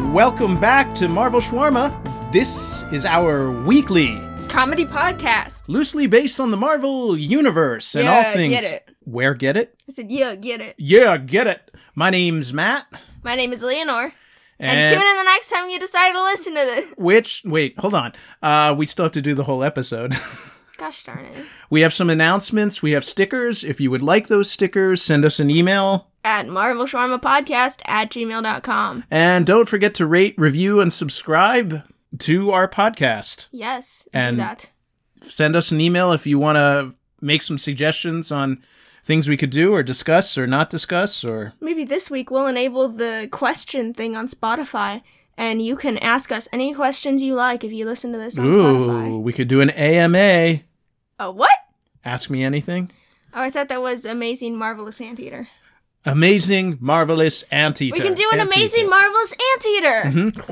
Welcome back to Marvel Shawarma. This is our weekly comedy podcast, loosely based on the Marvel universe and all things. Get it. Where get it? I said, yeah, get it. Yeah, get it. My name's Matt. My name is Leonore. And tune in the next time you decide to listen to this. Wait, hold on. We still have to do the whole episode. Gosh darn it. We have some announcements. We have stickers. If you would like those stickers, send us an email. At marvelshawarmapodcast@gmail.com. And don't forget to rate, review, and subscribe to our podcast. Yes, and do that. Send us an email if you want to make some suggestions on things we could do or discuss or not discuss. Or maybe this week we'll enable the question thing on Spotify, and you can ask us any questions you like if you listen to this on Spotify. We could do an AMA. A what? Ask me anything. Oh, I thought that was Amazing Marvelous Anteater. Amazing Marvelous Anteater. We can do an Amazing Marvelous Anteater.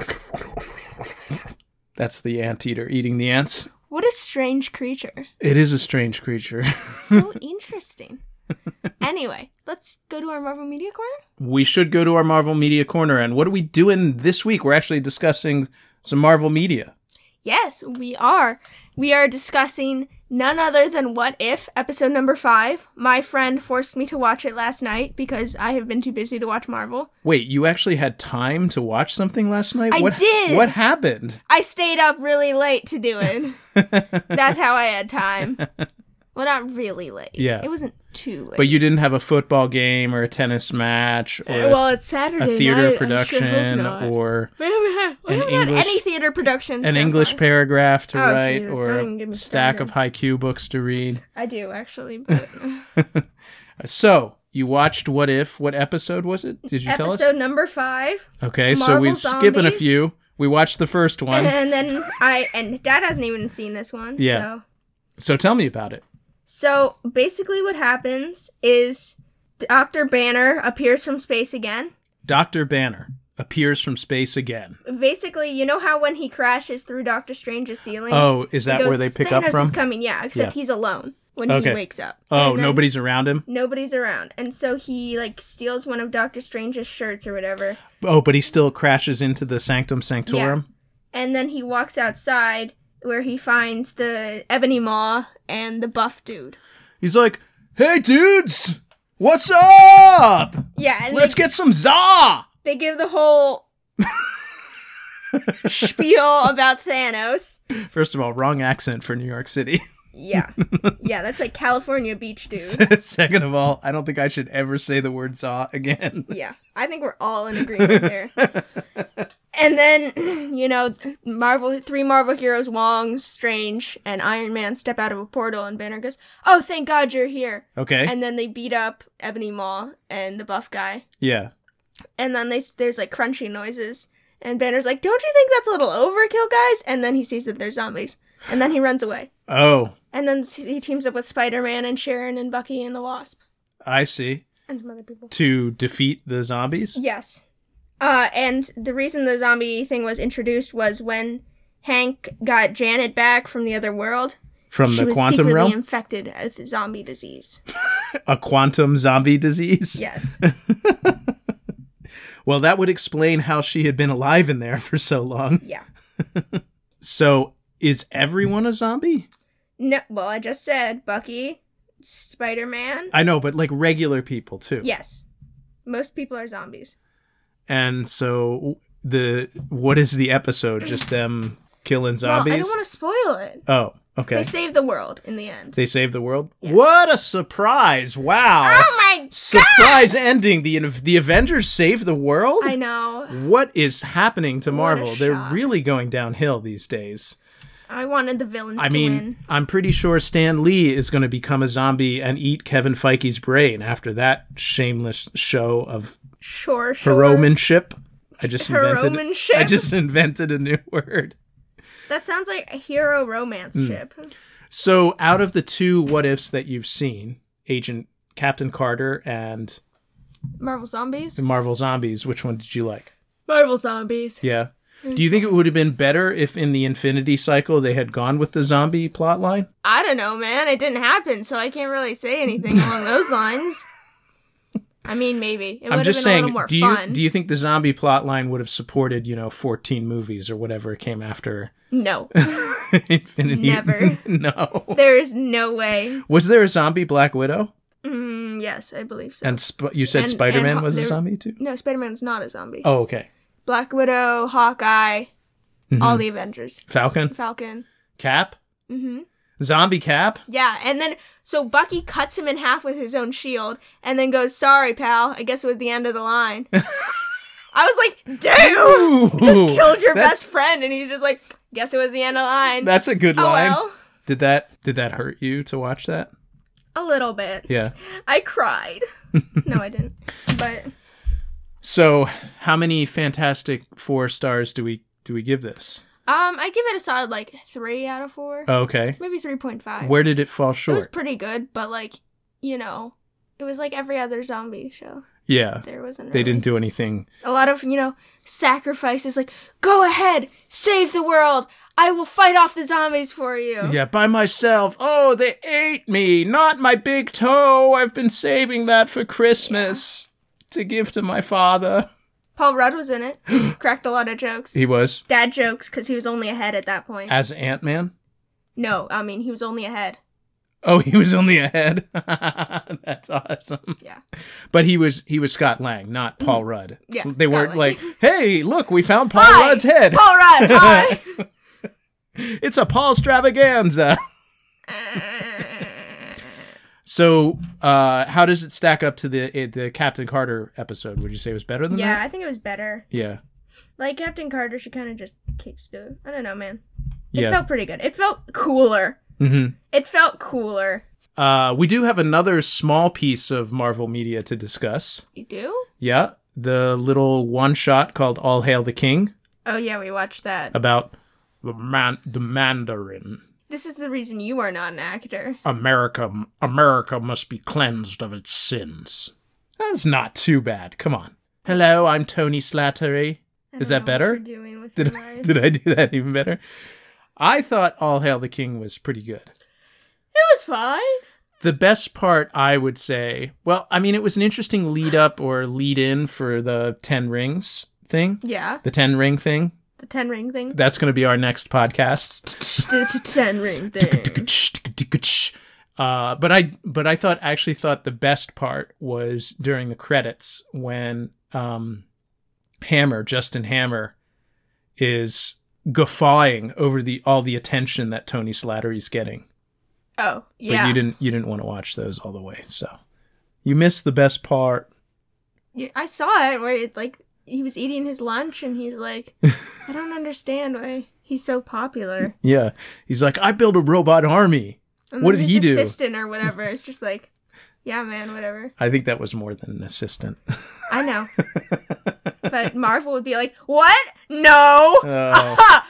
Mm-hmm. That's the anteater eating the ants. What a strange creature. It is a strange creature. So interesting. Anyway, let's go to our Marvel Media Corner. We should go to our Marvel Media Corner. And what are we doing this week? We're actually discussing some Marvel media. Yes, we are. We are discussing none other than What If, episode number 5. My friend forced me to watch it last night because I have been too busy to watch Marvel. Wait, you actually had time to watch something last night? I did. What happened? I stayed up really late to do it. That's how I had time. Well, not really late. Yeah. It wasn't too late. But you didn't have a football game or a tennis match or it's Saturday a theater night. production or we haven't had any theater productions an so English far. paragraph to write Jesus, or don't even get a me stack started. of haiku books to read. I do, actually. But So, you watched What If. What episode was it? Did you tell us? Episode number 5. Okay, so Marvel we're skipping a Zombies. few. We watched the first one. And then and Dad hasn't even seen this one. Yeah. So tell me about it. So basically what happens is Dr. Banner appears from space again. Dr. Banner appears from space again. Basically, you know how when he crashes through Doctor Strange's ceiling? Oh, is that he goes, where they pick up Thanos from? is coming, yeah, except he's alone when he wakes up. Oh, And then nobody's around him? Nobody's around. And so he, steals one of Doctor Strange's shirts or whatever. Oh, but he still crashes into the Sanctum Sanctorum? Yeah. And then he walks outside where he finds the Ebony Maw and the buff dude. He's like, hey, dudes! What's up? Yeah. And Let's get some za! They give the whole spiel about Thanos. First of all, wrong accent for New York City. Yeah. Yeah, that's like California beach dude. Second of all, I don't think I should ever say the word za again. Yeah. I think we're all in agreement there. And then, three Marvel heroes, Wong, Strange, and Iron Man step out of a portal, and Banner goes, oh, thank God you're here. Okay. And then they beat up Ebony Maw and the buff guy. Yeah. And then there's crunchy noises. And Banner's like, don't you think that's a little overkill, guys? And then he sees that they're zombies. And then he runs away. Oh. And then he teams up with Spider-Man and Sharon and Bucky and the Wasp. I see. And some other people. To defeat the zombies? Yes. And the reason the zombie thing was introduced was when Hank got Janet back from the other world. From the quantum realm? She was secretly infected with zombie disease. A quantum zombie disease? Yes. Well, that would explain how she had been alive in there for so long. Yeah. So, is everyone a zombie? No, well, I just said Bucky, Spider-Man. I know, but regular people too. Yes. Most people are zombies. And so what is the episode? Just them killing zombies? Well, I don't want to spoil it. Oh, okay. They save the world in the end. They save the world? Yeah. What a surprise. Wow. Oh my God! Surprise ending. The Avengers save the world? I know. What is happening to What a Marvel? They're shock. really going downhill these days. I wanted the villains to win. I'm pretty sure Stan Lee is going to become a zombie and eat Kevin Feige's brain after that shameless show of Sure. heromanship. I just Heromanship? invented a new word. That sounds like a hero romance ship. So, out of the two what ifs that you've seen, Captain Carter and Marvel Zombies? the Marvel Zombies, which one did you like? Marvel Zombies. Yeah. Do you think it would have been better if in the Infinity Cycle they had gone with the zombie plotline? I don't know, man. It didn't happen, so I can't really say anything along those lines. I mean, maybe. It would I'm have just been a saying, little more do fun. you think the zombie plot line would have supported, 14 movies or whatever came after No. Infinity? Never. No. There is no way. Was there a zombie Black Widow? Yes, I believe so. And you said And- Spider-Man and was a there- zombie too? No, Spider-Man's not a zombie. Oh, okay. Black Widow, Hawkeye, all the Avengers. Falcon? Falcon. Cap? Zombie Cap? Yeah, and then, so Bucky cuts him in half with his own shield, and then goes, sorry, pal, I guess it was the end of the line. I was like, damn! Ooh, Just killed your that's- best friend, and he's just like, guess it was the end of the line. That's a good Oh, line. well. Did that hurt you to watch that? A little bit. Yeah. I cried. No, I didn't. But So, how many Fantastic Four stars do we give this? I give it a solid 3 out of 4. Oh, okay. Maybe 3.5. Where did it fall It was short? pretty good, but it was like every other zombie show. Yeah. There wasn't They really didn't do anything. a lot of, sacrifices, like, go ahead, save the world, I will fight off the zombies for you. Yeah, by myself. Oh, they ate me. Not my big toe. I've been saving that for Christmas to give to my father. Paul Rudd was in it. Cracked a lot of jokes. He was Dad jokes, because he was only a head at that point. as Ant-Man. No, I mean, he was only a head. Oh, he was only a head. That's awesome. Yeah. But he was Scott Lang, not Paul Rudd. Yeah, They Scott weren't Lang. like, "Hey, look, we found Paul Hi, Rudd's head. Paul Rudd, hi! It's a Paul Stravaganza." So, how does it stack up to the Captain Carter episode? Would you say it was better than Yeah, that? I think it was better. Yeah. Like, Captain Carter, she kind of just kicks to I don't know, man. It Yeah. felt pretty good. It felt cooler. Mm-hmm. It felt cooler. We do have another small piece of Marvel media to discuss. You do? Yeah, the little one-shot called All Hail the King Oh, yeah, we watched that. about the Mandarin. This is the reason you are not an actor. America must be cleansed of its sins. That's not too bad. Come on. Hello, I'm Tony Slattery. I Is don't that know what better? you're doing with Did your life. did I do that even better? I thought All Hail the King was pretty good. It was fine. The best part, I would say, well, I mean, it was an interesting lead up or lead in for the 10 Rings thing. Yeah, The 10 Ring thing. the 10 ring thing. That's going to be our next podcast. The 10 ring thing. But I actually thought the best part was during the credits when Justin Hammer is guffawing over all the attention that Tony Slattery's getting. Oh, But yeah. you didn't want to watch those all the way, so you missed the best part. Yeah, I saw it where it's like he was eating his lunch and he's like, I don't understand why he's so popular. Yeah, he's like, I built a robot army. And What then did he his do? assistant or whatever is just like, yeah, man, whatever. I think that was more than an assistant. I know. But Marvel would be like, what? No! Oh.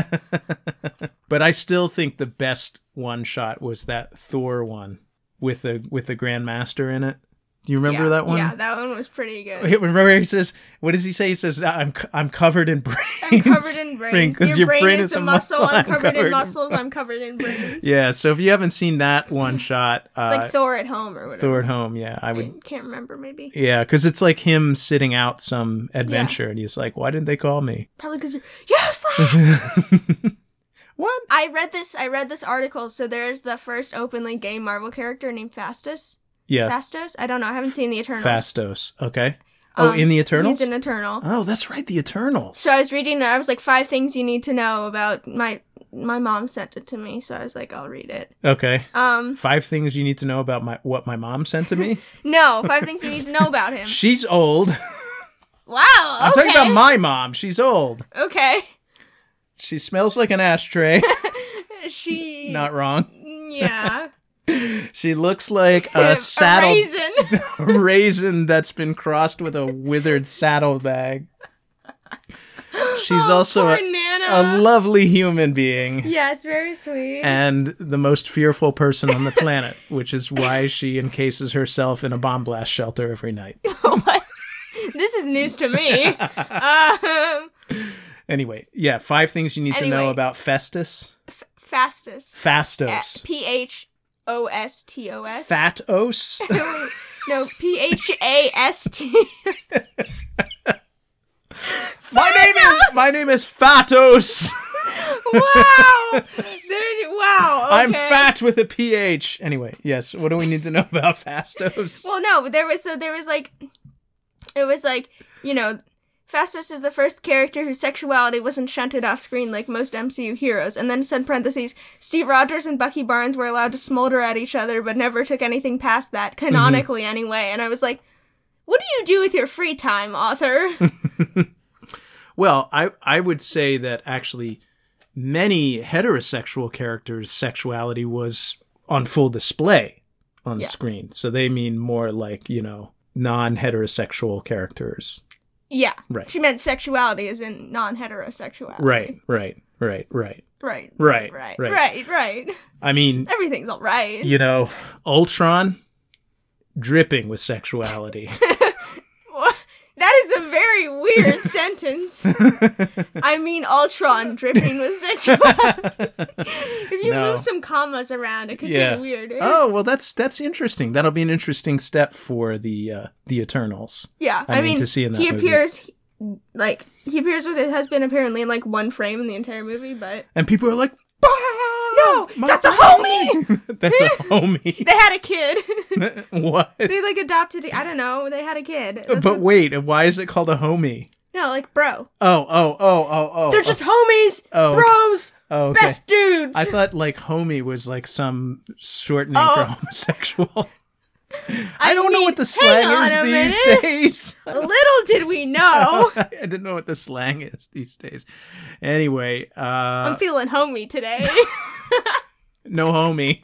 But I still think the best one shot was that Thor one with the Grandmaster in it. Do you remember that one? Yeah, that one was pretty good. Remember he says, what does he say? He says, I'm covered in brains. I'm covered in brains. Because Your brain is a muscle. I'm covered in in- muscles. I'm covered in brains. Yeah, so if you haven't seen that one shot, It's like Thor at home or whatever. Thor at home, yeah, I would. I can't remember, maybe. Yeah, because it's like him sitting out some adventure, and he's like, "Why didn't they call me?" Probably because you're useless. What? I read this article. So there's the first openly gay Marvel character named Fastos. Yeah, Fastos? I don't know. I haven't seen the Eternals. Fastos. Okay. Oh, in the Eternals. He's an Eternal. Oh, that's right, the Eternals. So I was reading it. I was like, 5 things you need to know about my mom sent it to me. So I was like, I'll read it. Okay. 5 things you need to know about what my mom sent to me. No, 5 things you need to know about him. She's old. Wow. I'm talking about my mom. She's old. Okay. She smells like an ashtray. She. Not wrong. Yeah. She looks like a saddle raisin. a raisin that's been crossed with a withered saddlebag. She's also poor a Nana. lovely human being Yes, very sweet. and the most fearful person on the planet, which is why she encases herself in a bomb blast shelter every night. What? This is news to me. Anyway, yeah, 5 things you need to know Anyway. about Festus. Fastos. Fastos. Phostos. Fatos. No, Phast. My name is Fatos. Wow. Wow. Okay. I'm fat with a PH. Anyway, yes. What do we need to know about Fastos? Well, no, but there was like, you know, Fastos is the first character whose sexuality wasn't shunted off screen like most MCU heroes. And then, in parentheses, Steve Rogers and Bucky Barnes were allowed to smolder at each other, but never took anything past that, canonically anyway. And I was like, what do you do with your free time, author? Well, I would say that actually many heterosexual characters' sexuality was on full display on screen. So they mean more like, you know, non-heterosexual characters. Yeah. Right. She meant sexuality as in non-heterosexuality. Right. Right. I mean, Everything's all right. you know, Ultron dripping with sexuality. That is a very weird sentence. I mean, Ultron dripping with sexuality. If you move some commas around, it could get weirder. Oh, well, that's interesting. That'll be an interesting step for the Eternals. Yeah, I mean, to see in that he movie. appears with his husband apparently in like one frame in the entire movie, but and people are like, no, that's a homie. That's a homie. They had a kid. What? They like adopted. I don't know. They had a kid. Wait, why is it called a homie? No, like bro. Oh. They're just homies, bros, okay. best dudes. I thought like homie was like some shortening for homosexual. I don't know what the slang is these days. Little did we know. I didn't know what the slang is these days. Anyway, I'm feeling homey today. No homie.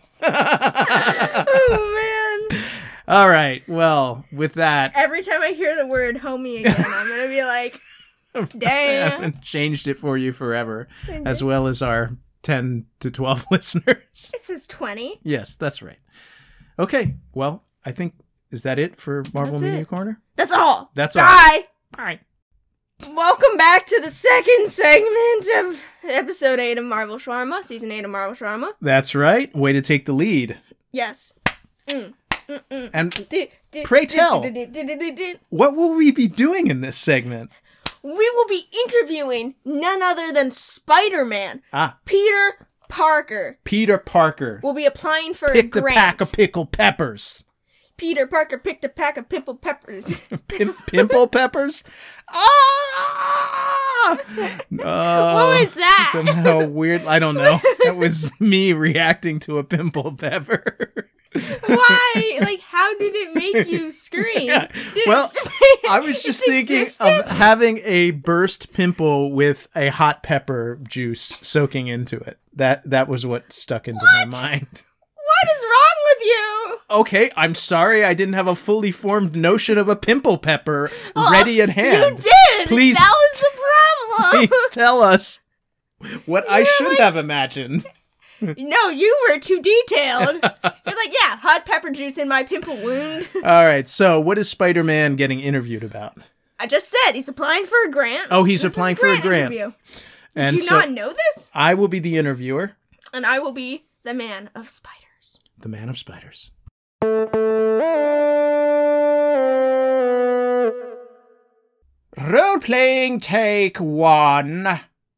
Oh man. All right. Well, with that, every time I hear the word homie again, I'm gonna be like, damn. I haven't changed it for you forever, as well as our 10 to 12 listeners. It says 20. Yes, that's right. Okay. Well, I think, is that it for Marvel Media Corner? That's all. That's all. Bye. Welcome back to the second segment of episode 8 of Marvel Shawarma, season 8 of Marvel Shawarma. That's right. Way to take the lead. Yes. And pray tell, what will we be doing in this segment? We will be interviewing none other than Spider-Man. Peter Parker. Peter Parker. Will be applying for picked a grant. A pack of pickled peppers. Peter Parker picked a pack of pimple peppers. Pimple peppers? What was that? Somehow weird. I don't know. That was me reacting to a pimple pepper. Why? Like, how did it make you scream? Well, I was just thinking of having a burst pimple with a hot pepper juice soaking into it. That was what stuck into my mind. What is wrong with you? Okay, I'm sorry I didn't have a fully formed notion of a pimple pepper ready at hand. You did! Please, that was the problem! Please tell us what I should have imagined. No, you were too detailed. You're like, yeah, hot pepper juice in my pimple wound. All right, so what is Spider-Man getting interviewed about? I just said he's applying for a grant. Oh, he's applying for a grant. Interview. Did you not know this? I will be the interviewer. And I will be the man of spiders. The man of spiders. Role-playing take 1.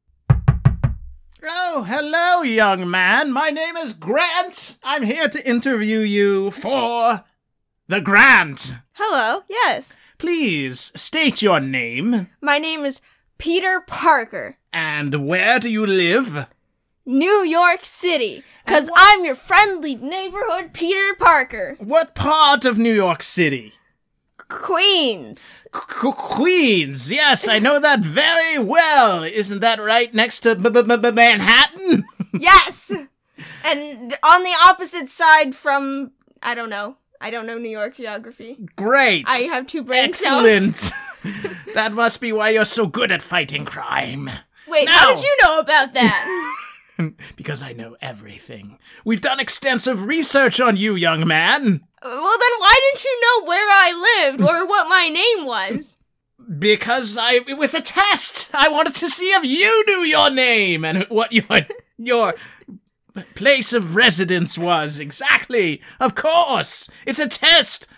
Oh, hello, young man. My name is Grant. I'm here to interview you for the grant. Hello, yes. Please state your name. My name is Peter Parker. And where do you live? New York City. Because I'm your friendly neighborhood Peter Parker. What part of New York City? Queens. Queens, yes, I know that very well. Isn't that right next to Manhattan? Yes. And on the opposite side from, I don't know New York geography. Great. I have 2 brain cells. Excellent. That must be why you're so good at fighting crime. Wait, how did you know about that? Because I know everything. We've done extensive research on you, young man. Well, then why didn't you know where I lived or what my name was? Because it was a test. I wanted to see if you knew your name and what your place of residence was. Exactly. Of course. It's a test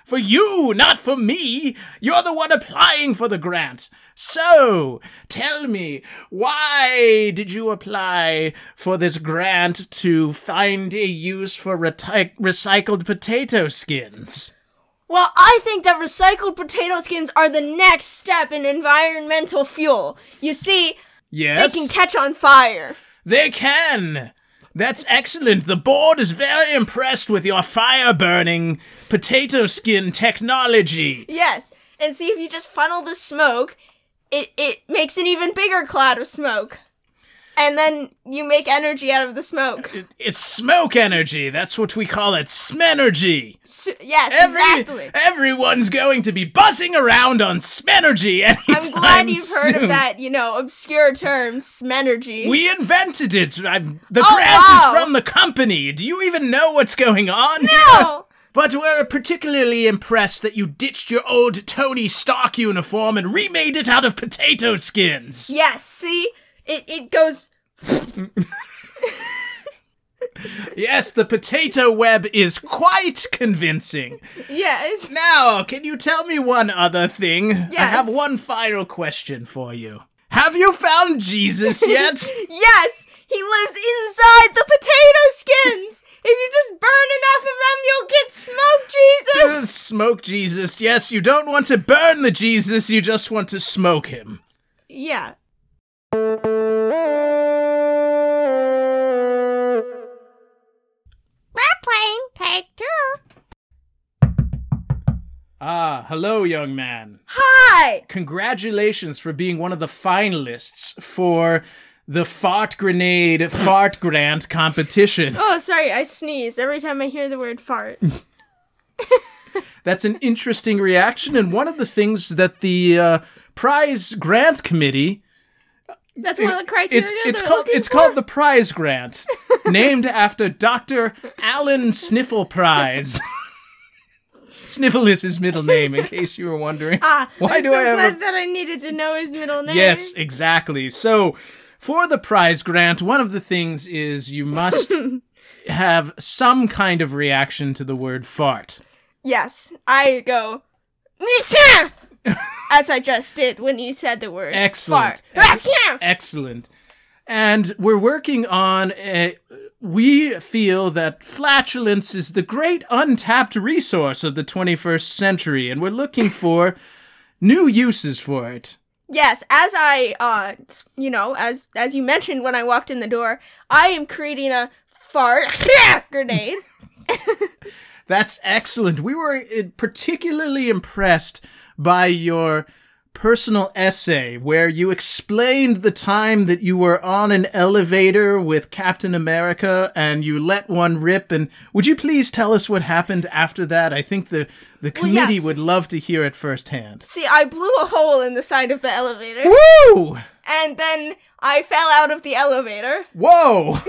For you, not for me. You're the one applying for the grant. So, tell me, why did you apply for this grant to find a use for recycled potato skins? Well, I think that recycled potato skins are the next step in environmental fuel. You see, Yes? they can catch on fire. They can! That's excellent. The board is very impressed with your fire-burning potato skin technology. Yes, and see if you just funnel the smoke, it makes an even bigger cloud of smoke. And then you make energy out of the smoke. It's smoke energy. That's what we call it. Smenergy. Yes, exactly. Everyone's going to be buzzing around on Smenergy anytime I'm glad you've heard soon. of that, obscure term, Smenergy. We invented it. The grant wow. is from the company. Do you even know what's going on? No! But we're particularly impressed that you ditched your old Tony Stark uniform and remade it out of potato skins. Yes, see? It goes... Yes, the potato web is quite convincing. Yes. Now, can you tell me one other thing? I Yes. have one final question for you. Have you found Jesus yet? Yes! He lives inside the potato skins! If you just burn enough of them, you'll get smoke Jesus! Smoke Jesus. Yes, you don't want to burn the Jesus, you just want to smoke him. Yeah. Airplane, take two. Ah, hello, young man. Hi! Congratulations for being one of the finalists for the Fart Grenade Fart Grant competition. Oh, sorry, I sneeze every time I hear the word fart. That's an interesting reaction, and one of the things that the prize grant committee... That's one of the criteria It's called the Prize Grant, named after Dr. Alan Sniffle Prize. Sniffle is his middle name, in case you were wondering. I'm so glad that I needed to know his middle name. Yes, exactly. So, for the prize grant, one of the things is you must have some kind of reaction to the word fart. Yes, I go... as I just did when you said the word Excellent. fart. Excellent. And we're working on we feel that flatulence is the great untapped resource of the 21st century, and we're looking for new uses for it. Yes, as I, as you mentioned when I walked in the door, I am creating a fart grenade. That's excellent. We were particularly impressed by your personal essay where you explained the time that you were on an elevator with Captain America and you let one rip. And would you please tell us what happened after that? I think the committee would love to hear it firsthand. See, I blew a hole in the side of the elevator. Woo! And then I fell out of the elevator. Whoa!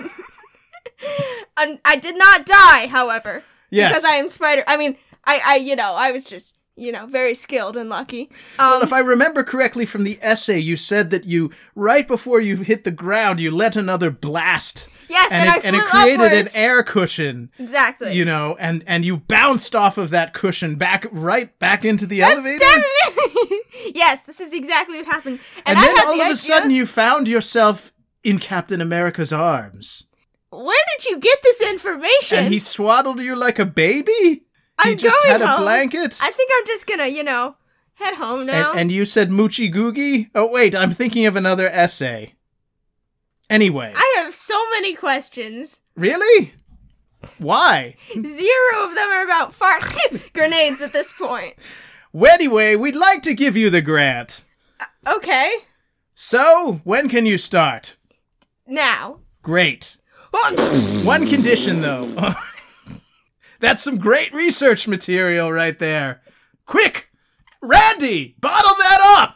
And I did not die, however. Yes. Because I am Spider... I mean, I was just... very skilled and lucky. Well, if I remember correctly from the essay, you said that right before you hit the ground, you let another blast. Yes, and I flew and it created upwards. an air cushion. Exactly. And you bounced off of that cushion right back into the elevator. Definitely. Yes, this is exactly what happened. And then all of a sudden you found yourself in Captain America's arms. Where did you get this information? And he swaddled you like a baby? I'm just going had a home. blanket? I think I'm just gonna, head home now. And you said Moochie Googie? Oh, wait, I'm thinking of another essay. Anyway. I have so many questions. Really? Why? 0 of them are about fart grenades at this point. Well, anyway, we'd like to give you the grant. Okay. So, when can you start? Now. Great. One condition, though. That's some great research material right there. Quick! Randy! Bottle that up!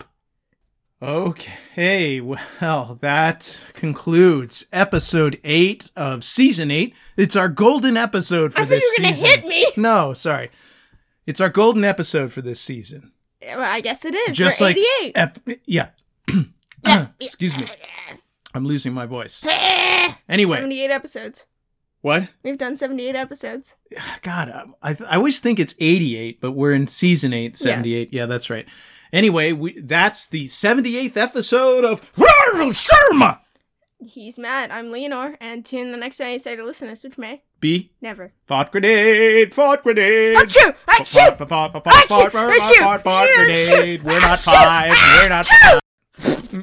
Okay, well, that concludes episode 8 of season 8. It's our golden episode for this season. I thought you were gonna hit me! No, sorry. It's our golden episode for this season. Well, I guess it is. Just We're like 88. Yeah. Excuse me. I'm losing my voice. Anyway. 78 episodes. What? We've done 78 episodes. God, I always think it's 88, but we're in season 8, 78. Yes. Yeah, that's right. Anyway, that's the 78th episode of Marvel Sharma. He's Matt. I'm Leonor. And tune in the next time you say to listen us, which may be never. Thought grenade. Thought grenade. Achoo! Achoo! Thought grenade. We're not 5. We're not 5.